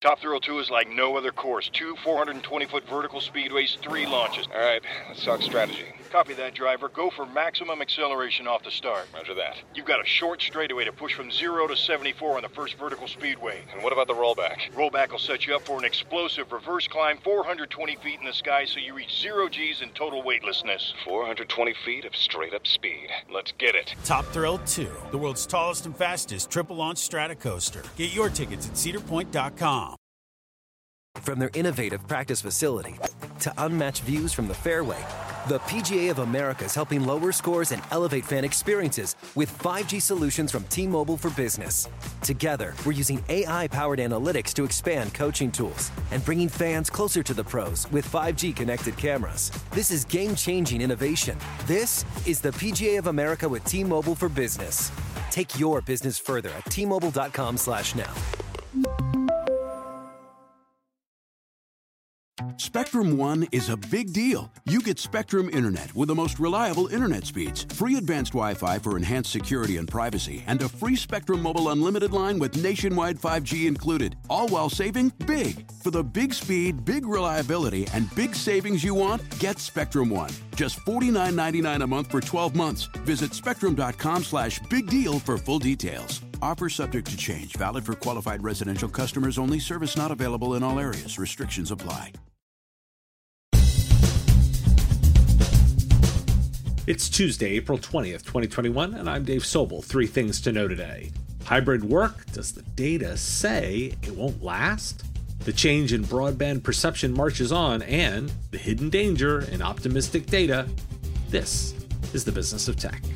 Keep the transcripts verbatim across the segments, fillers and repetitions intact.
Top Thrill two is like no other course. Two four hundred twenty foot vertical speedways, three launches. All right, let's talk strategy. Copy that, driver. Go for maximum acceleration off the start. Roger that. You've got a short straightaway to push from zero to seventy-four on the first vertical speedway. And what about the rollback? Rollback will set you up for an explosive reverse climb four hundred twenty feet in the sky so you reach zero G's in total weightlessness. four hundred twenty feet of straight-up speed. Let's get it. Top Thrill two, the world's tallest and fastest triple-launch Stratocoaster. Get your tickets at cedar point dot com. From their innovative practice facility to unmatched views from the fairway, the P G A of America is helping lower scores and elevate fan experiences with five G solutions from T-Mobile for Business. Together, we're using A I-powered analytics to expand coaching tools and bringing fans closer to the pros with five G connected cameras. This is game-changing innovation. This is the P G A of America with T-Mobile for Business. Take your business further at T Mobile dot com slash now. Spectrum One is a big deal. You get Spectrum Internet with the most reliable internet speeds, free advanced Wi-Fi for enhanced security and privacy, and a free Spectrum Mobile Unlimited line with nationwide five G included, all while saving big. For the big speed, big reliability, and big savings you want, get Spectrum One. Just forty-nine ninety-nine a month for twelve months. Visit spectrum dot com slash big deal for full details. Offer subject to change. Valid for qualified residential customers only. Service not available in all areas. Restrictions apply. It's Tuesday, April twentieth, twenty twenty-one, and I'm Dave Sobel. Three things to know today. Hybrid work? Does the data say it won't last? The change in broadband perception marches on, and the hidden danger in optimistic data. This is the business of tech.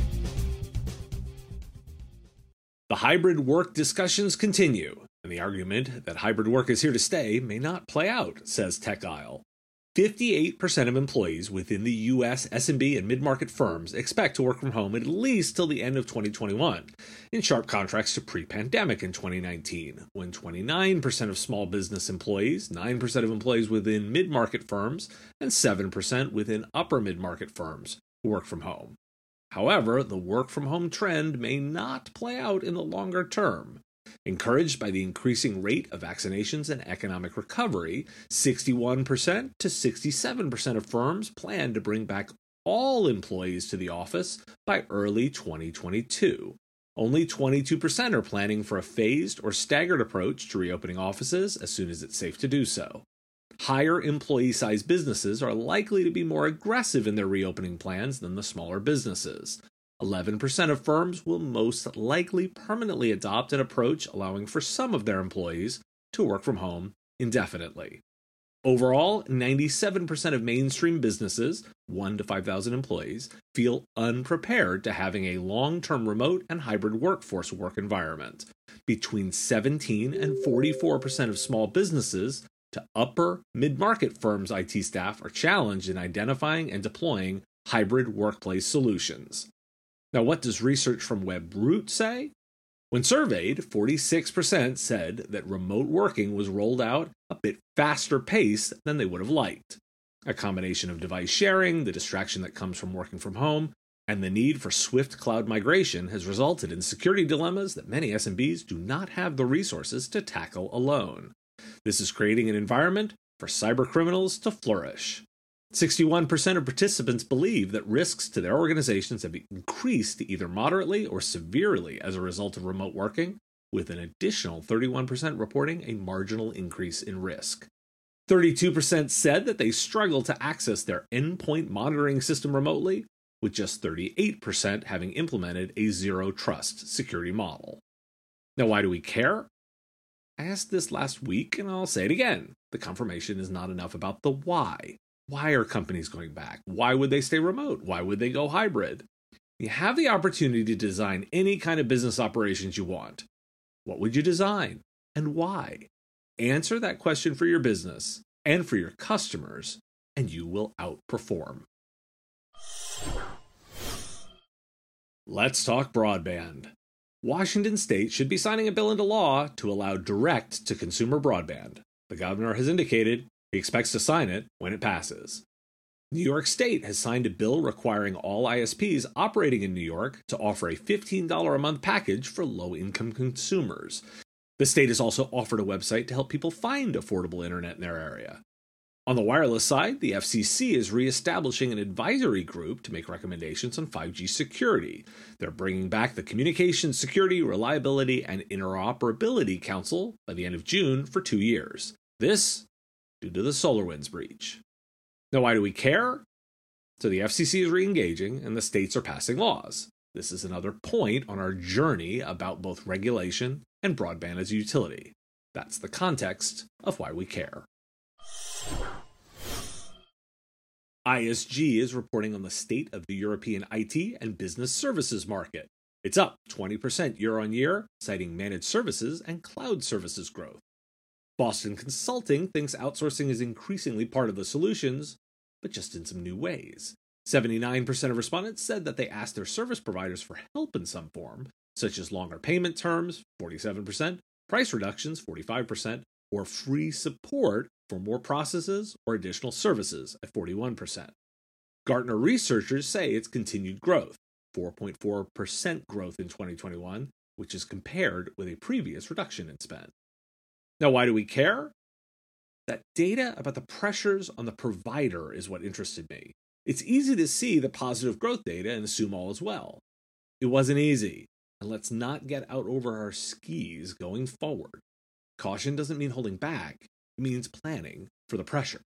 The hybrid work discussions continue, and the argument that hybrid work is here to stay may not play out, says TechIsle. fifty-eight percent of employees within the U S S M B and mid-market firms expect to work from home at least till the end of twenty twenty-one, in sharp contrast to pre-pandemic in twenty nineteen, when twenty-nine percent of small business employees, nine percent of employees within mid-market firms, and seven percent within upper mid-market firms work from home. However, the work-from-home trend may not play out in the longer term. Encouraged by the increasing rate of vaccinations and economic recovery, sixty-one percent to sixty-seven percent of firms plan to bring back all employees to the office by early twenty twenty-two. Only twenty-two percent are planning for a phased or staggered approach to reopening offices as soon as it's safe to do so. Higher employee-sized businesses are likely to be more aggressive in their reopening plans than the smaller businesses. eleven percent of firms will most likely permanently adopt an approach allowing for some of their employees to work from home indefinitely. Overall, ninety-seven percent of mainstream businesses, one to five thousand employees, feel unprepared to having a long-term remote and hybrid workforce work environment. Between seventeen and forty-four percent of small businesses to upper mid-market firms' I T staff are challenged in identifying and deploying hybrid workplace solutions. Now, what does research from Webroot say? When surveyed, forty-six percent said that remote working was rolled out a bit faster pace than they would have liked. A combination of device sharing, the distraction that comes from working from home, and the need for swift cloud migration has resulted in security dilemmas that many S M Bs do not have the resources to tackle alone. This is creating an environment for cybercriminals to flourish. sixty-one percent of participants believe that risks to their organizations have increased either moderately or severely as a result of remote working, with an additional thirty-one percent reporting a marginal increase in risk. thirty-two percent said that they struggle to access their endpoint monitoring system remotely, with just thirty-eight percent having implemented a zero-trust security model. Now, why do we care? I asked this last week, and I'll say it again. The confirmation is not enough about the why. Why are companies going back? Why would they stay remote? Why would they go hybrid? You have the opportunity to design any kind of business operations you want. What would you design? And why? Answer that question for your business and for your customers, and you will outperform. Let's talk broadband. Washington State should be signing a bill into law to allow direct-to-consumer broadband. The governor has indicated he expects to sign it when it passes. New York State has signed a bill requiring all I S Ps operating in New York to offer a fifteen dollars a month package for low-income consumers. The state has also offered a website to help people find affordable internet in their area. On the wireless side, the F C C is reestablishing an advisory group to make recommendations on five G security. They're bringing back the Communications Security, Reliability, and Interoperability Council by the end of June for two years. This due to the SolarWinds breach. Now, why do we care? So the F C C is re-engaging and the states are passing laws. This is another point on our journey about both regulation and broadband as a utility. That's the context of why we care. I S G is reporting on the state of the European I T and business services market. It's up twenty percent year on year, citing managed services and cloud services growth. Boston Consulting thinks outsourcing is increasingly part of the solutions, but just in some new ways. seventy-nine percent of respondents said that they asked their service providers for help in some form, such as longer payment terms, forty-seven percent, price reductions, forty-five percent, or free support for more processes or additional services at forty-one percent. Gartner researchers say it's continued growth, four point four percent growth in twenty twenty-one, which is compared with a previous reduction in spend. Now, why do we care? That data about the pressures on the provider is what interested me. It's easy to see the positive growth data and assume all is well. It wasn't easy, and let's not get out over our skis going forward. Caution doesn't mean holding back. It means planning for the pressure.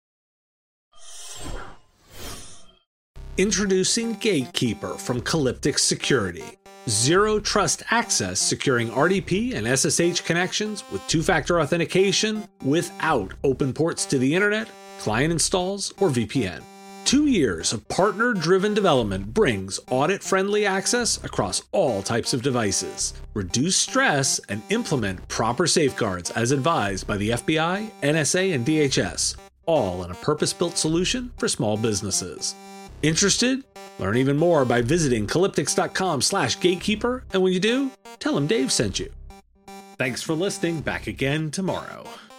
Introducing Gatekeeper from Calyptic Security. Zero Trust Access securing R D P and S S H connections with two-factor authentication without open ports to the internet, client installs, or V P N. Two years of partner-driven development brings audit-friendly access across all types of devices. Reduce stress and implement proper safeguards as advised by the F B I, N S A, and D H S, all in a purpose-built solution for small businesses. Interested? Learn even more by visiting calyptix.com slash gatekeeper, and when you do, tell them Dave sent you. Thanks for listening. Back again tomorrow.